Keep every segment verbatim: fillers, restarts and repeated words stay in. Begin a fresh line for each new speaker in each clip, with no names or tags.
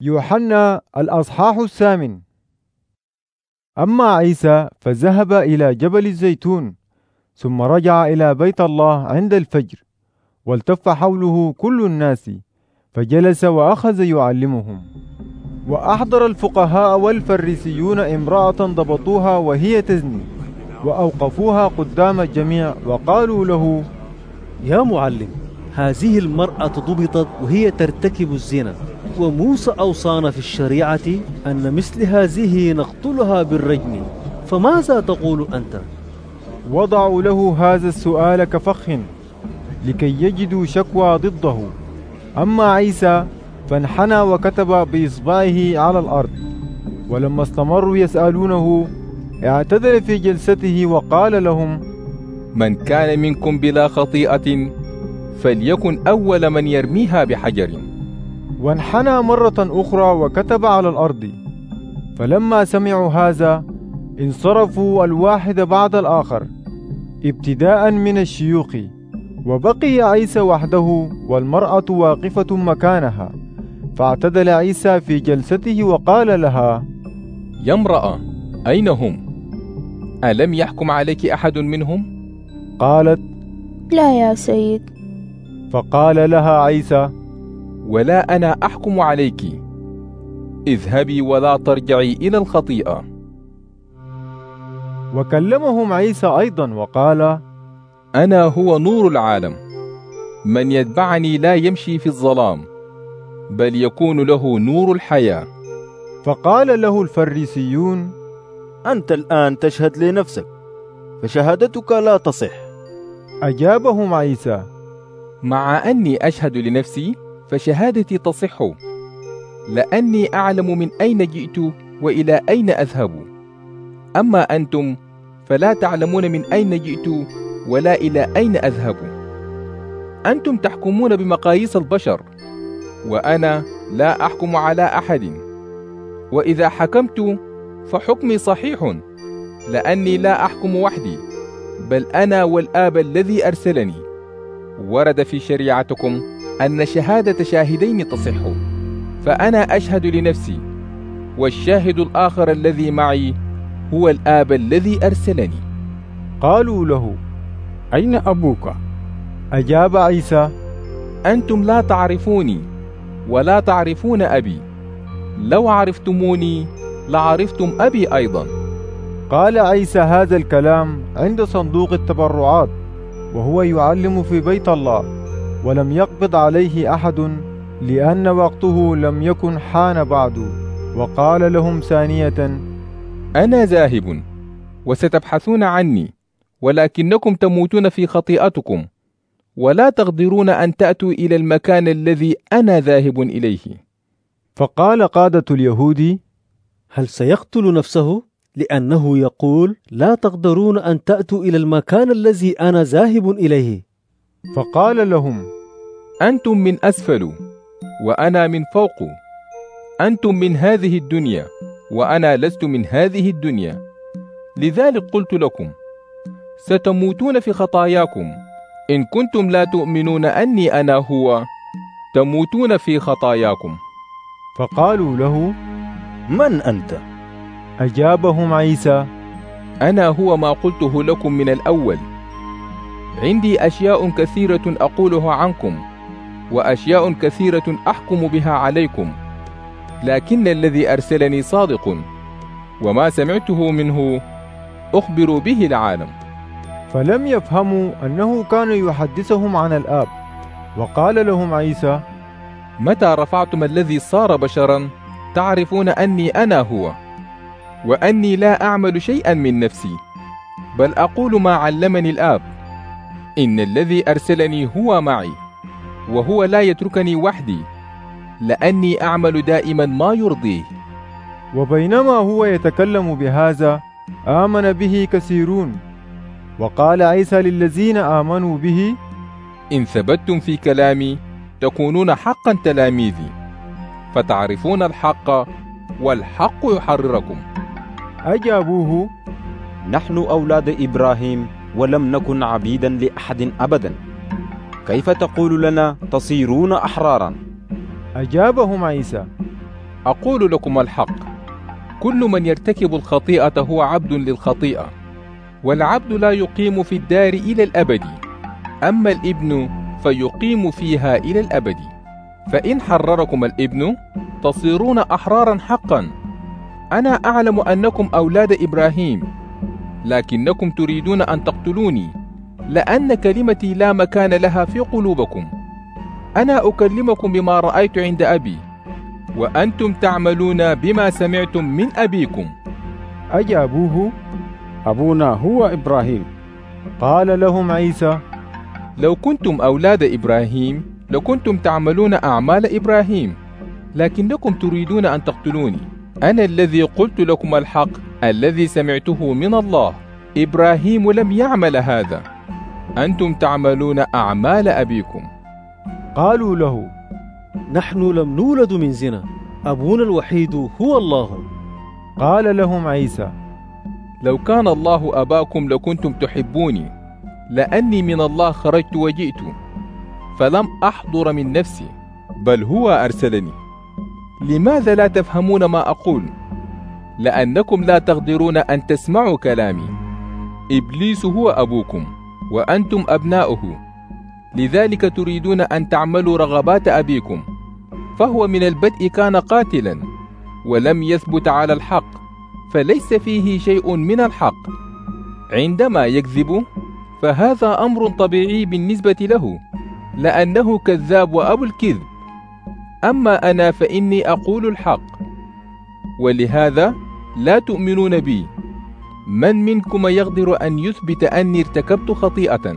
يوحنا الأصحاح الثامن. أما عيسى فذهب إلى جبل الزيتون، ثم رجع إلى بيت الله عند الفجر، والتف حوله كل الناس، فجلس وأخذ يعلمهم. وأحضر الفقهاء والفريسيون امرأة ضبطوها وهي تزني، وأوقفوها قدام الجميع وقالوا له:
يا معلم، هذه المرأة ضبطت وهي ترتكب الزنا، وموسى أوصانا في الشريعة أن مثل هذه نقتلها بالرجم، فماذا تقول أنت؟
وضعوا له هذا السؤال كفخ لكي يجدوا شكوى ضده. أما عيسى فانحنى وكتب بإصبعه على الأرض. ولما استمروا يسألونه اعتدل في جلسته وقال لهم:
من كان منكم بلا خطيئة فليكن أول من يرميها بحجر.
وانحنى مرة أخرى وكتب على الأرض. فلما سمعوا هذا انصرفوا الواحد بعد الآخر، ابتداء من الشيوخ، وبقي عيسى وحده والمرأة واقفة مكانها. فاعتدل عيسى في جلسته وقال لها:
يا امرأة، أين هم؟ ألم يحكم عليك أحد منهم؟
قالت:
لا يا سيد.
فقال لها عيسى:
ولا أنا أحكم عليك، اذهبي ولا ترجعي إلى الخطيئة.
وكلمهم عيسى أيضا وقال:
أنا هو نور العالم، من يتبعني لا يمشي في الظلام، بل يكون له نور الحياة.
فقال له الفريسيون:
أنت الآن تشهد لنفسك، فشهادتك لا تصح.
أجابهم عيسى:
مع أني أشهد لنفسي فشهادتي تصح، لأني أعلم من أين جئت وإلى أين أذهب. أما أنتم فلا تعلمون من أين جئت ولا إلى أين أذهب. أنتم تحكمون بمقاييس البشر، وأنا لا أحكم على أحد. وإذا حكمت فحكمي صحيح، لأني لا أحكم وحدي، بل أنا والآب الذي أرسلني. ورد في شريعتكم أن شهادة شاهدين تصح، فأنا أشهد لنفسي، والشاهد الآخر الذي معي هو الآب الذي أرسلني.
قالوا له:
أين أبوك؟
أجاب عيسى:
أنتم لا تعرفوني ولا تعرفون أبي، لو عرفتموني لعرفتم أبي أيضا.
قال عيسى هذا الكلام عند صندوق التبرعات، وهو يعلم في بيت الله، ولم يقبض عليه أحد، لأن وقته لم يكن حان بعد. وقال لهم ثانية:
أنا ذاهب وستبحثون عني، ولكنكم تموتون في خطيئتكم، ولا تقدرون أن تأتوا إلى المكان الذي أنا ذاهب إليه.
فقال قادة اليهود:
هل سيقتل نفسه؟ لأنه يقول: لا تقدرون أن تأتوا إلى المكان الذي أنا ذاهب إليه.
فقال لهم:
أنتم من أسفل وأنا من فوق، أنتم من هذه الدنيا وأنا لست من هذه الدنيا. لذلك قلت لكم ستموتون في خطاياكم. إن كنتم لا تؤمنون أني أنا هو، تموتون في خطاياكم.
فقالوا له:
من أنت؟
أجابهم عيسى:
أنا هو ما قلته لكم من الأول. عندي أشياء كثيرة أقولها عنكم، وأشياء كثيرة أحكم بها عليكم، لكن الذي أرسلني صادق، وما سمعته منه أخبر به العالم.
فلم يفهموا أنه كان يحدثهم عن الآب. وقال لهم عيسى:
متى رفعتم الذي صار بشرا تعرفون أني أنا هو، وأني لا أعمل شيئا من نفسي، بل أقول ما علمني الآب. إن الذي أرسلني هو معي، وهو لا يتركني وحدي، لأني أعمل دائما ما يرضيه.
وبينما هو يتكلم بهذا آمن به كثيرون. وقال عيسى للذين آمنوا به:
إن ثبتتم في كلامي تكونون حقا تلاميذي، فتعرفون الحق والحق يحرركم.
أجابوه:
نحن أولاد إبراهيم ولم نكن عبيدا لأحد أبدا، كيف تقول لنا تصيرون أحرارا؟
أجابهم عيسى:
أقول لكم الحق، كل من يرتكب الخطيئة هو عبد للخطيئة، والعبد لا يقيم في الدار إلى الأبد، أما الابن فيقيم فيها إلى الأبد. فإن حرركم الابن تصيرون أحرارا حقا. أنا أعلم أنكم أولاد إبراهيم، لكنكم تريدون أن تقتلوني، لأن كلمتي لا مكان لها في قلوبكم. أنا أكلمكم بما رأيت عند أبي، وأنتم تعملون بما سمعتم من أبيكم.
أجابوه:
أبونا هو إبراهيم.
قال لهم عيسى:
لو كنتم أولاد إبراهيم لكنتم تعملون أعمال إبراهيم، لكنكم تريدون أن تقتلوني. أنا الذي قلت لكم الحق الذي سمعته من الله، إبراهيم لم يعمل هذا، أنتم تعملون أعمال أبيكم.
قالوا له:
نحن لم نولد من زنا، أبونا الوحيد هو الله.
قال لهم عيسى:
لو كان الله أباكم لكنتم تحبوني، لأني من الله خرجت وجئت، فلم أحضر من نفسي، بل هو أرسلني. لماذا لا تفهمون ما أقول؟ لأنكم لا تقدرون أن تسمعوا كلامي. إبليس هو أبوكم، وأنتم أبناؤه، لذلك تريدون أن تعملوا رغبات أبيكم. فهو من البدء كان قاتلا، ولم يثبت على الحق، فليس فيه شيء من الحق. عندما يكذب فهذا أمر طبيعي بالنسبة له، لأنه كذاب وأبو الكذب. أما أنا فإني أقول الحق، ولهذا لا تؤمنون بي. من منكم يقدر أن يثبت أني ارتكبت خطيئة؟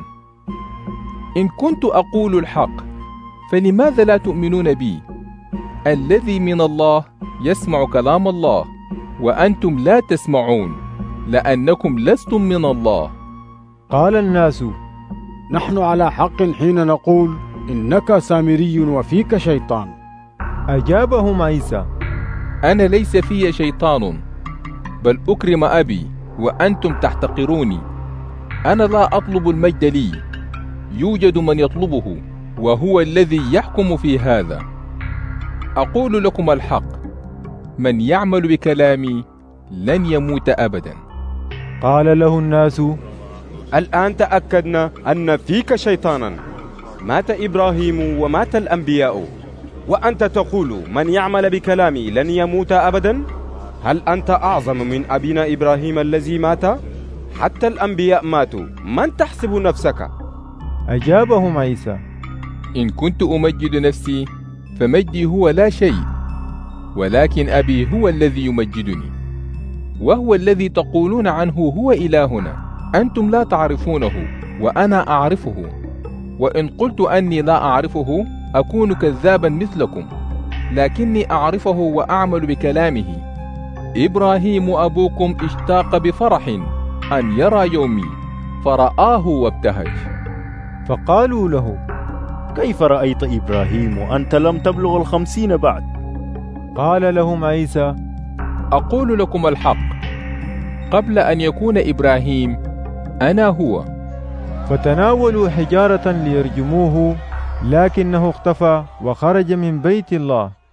إن كنت أقول الحق فلماذا لا تؤمنون بي؟ الذي من الله يسمع كلام الله، وأنتم لا تسمعون، لأنكم لستم من الله.
قال الناس:
نحن على حق حين نقول إنك سامري وفيك شيطان.
أجابهم عيسى:
أنا ليس في شيطان، بل أكرم أبي وأنتم تحتقروني. أنا لا أطلب المجد لي، يوجد من يطلبه، وهو الذي يحكم في هذا. أقول لكم الحق، من يعمل بكلامي لن يموت أبدا.
قال له الناس:
الآن تأكدنا أن فيك شيطانا. مات إبراهيم ومات الأنبياء، وأنت تقول من يعمل بكلامي لن يموت أبدا؟ هل أنت أعظم من أبينا إبراهيم الذي مات؟ حتى الأنبياء ماتوا، من تحسب نفسك؟
أجابهم عيسى:
إن كنت أمجد نفسي فمجدي هو لا شيء، ولكن أبي هو الذي يمجدني، وهو الذي تقولون عنه هو إلهنا. أنتم لا تعرفونه وأنا أعرفه، وإن قلت أني لا أعرفه أكون كذابا مثلكم، لكني أعرفه وأعمل بكلامه. إبراهيم أبوكم اشتاق بفرح أن يرى يومي، فرآه وابتهج.
فقالوا له:
كيف رأيت إبراهيم وأنت لم تبلغ الخمسين بعد؟
قال لهم عيسى:
أقول لكم الحق، قبل أن يكون إبراهيم أنا هو.
فتناولوا حجارة ليرجموه، لكنه اختفى وخرج من بيت الله.